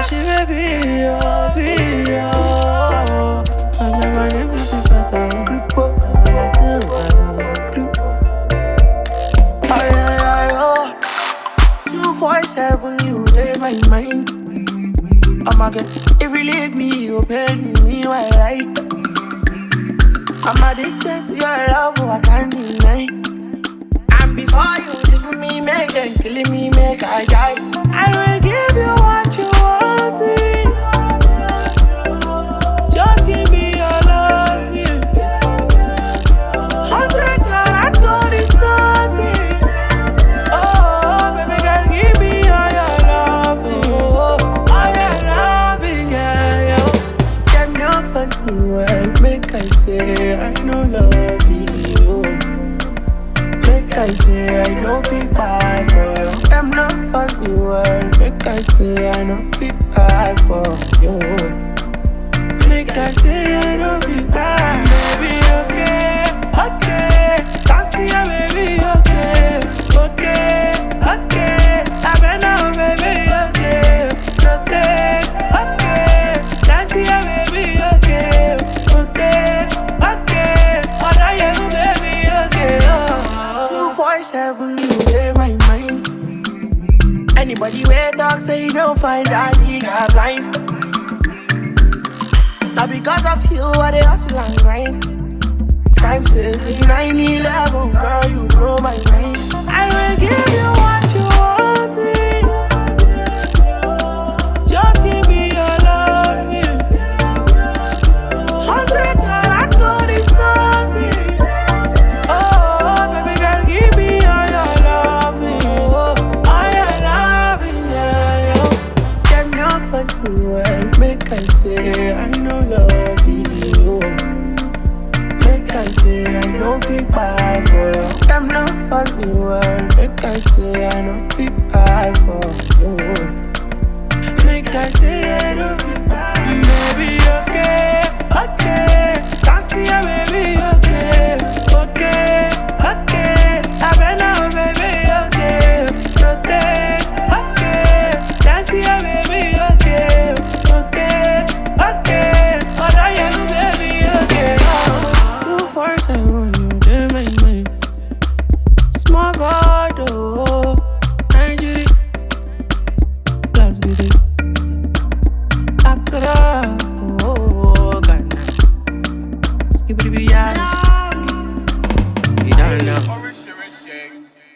She may be your, be your. I'm never gonna be better. Oh, 247, you in my mind. I'm again. If you leave me, you pay me my life. I'm addicted to your love, oh, I can't deny. And before you leave for me, make them killing me, make I die. I will give you what you want. Just give me your love, yeah. 100 carats gold is nothing. Oh, baby girl, give me all your love, oh, all your loving, yeah, yeah. Get me up on the world, make I say I know love you. Make I say I know fit buy for you. Them not on the world, make I say I know fit buy for you. Make I say I know fit buy, baby, okay, okay. Can't see ya, baby, okay, okay, okay. I been now, baby, okay, okay, okay. Can't see ya, baby, okay, okay, okay. What are you, baby, okay, oh. 247, you in my mind. Anybody where talk say you don't find that nigga blind. Not because of you, I they hustle and grind. Time says 9/11, girl, you blow my mind. I will give you what you want. Just give me your love, yeah. 100 carats gold is nothing. Oh, baby girl, give me all your love, yeah. All your loving, yeah, yeah. Get me up on the world, make I say I know love you. Make I say I know fit buy for you. Them not on the world, make I say I know fit buy for you. Make I say I know fit buy. Baby, okay, okay. Can't see ya, baby, okay, okay, okay. I been now, baby, okay, okay, okay. Can't see ya, baby, okay, okay, okay. What are you, baby, okay, oh. 247, you in my mind. Small God, oh, Nigeria, let's get it. Accra, oh, Ghana. Skip it, be you don't know.